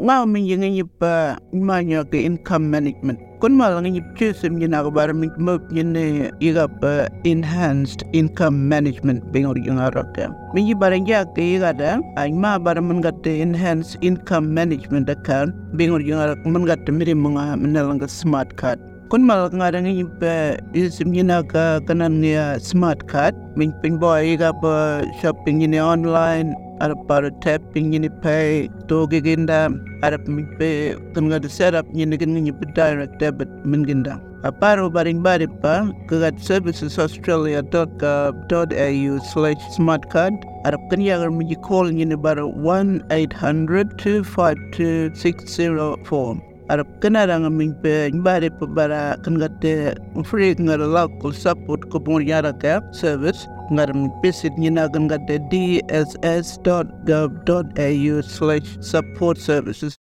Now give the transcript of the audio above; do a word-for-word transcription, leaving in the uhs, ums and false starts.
nga min yinga yipa manya ke income management kun mal nga yip chusum yina ko bar min mop yine yiga pa enhanced income management bingor yinga roke min yibarang ya ke yiga da ay ma bar man gatte enhanced income management account bingor yinga man gatte miri mga menalanga smart card kun mal nga da nga yipa isim yina ka kanan niya smart card min pin boy yiga pa shopping yine online Arab para tapping yini pay to giginda Arab mi pay kan ga set up yini kan ni direct debit min ginda aparo baring bari pa kagat services australia dot gov dot a u slash smart card Arab kan yagar mi call yini bar one eight hundred two five two six zero four Arab kanarang min pe bari pa bara kan gatte free ngar local support ko pon yara ka service ngar mi visit nyina kan gatte d s s dot gov dot a u slash support services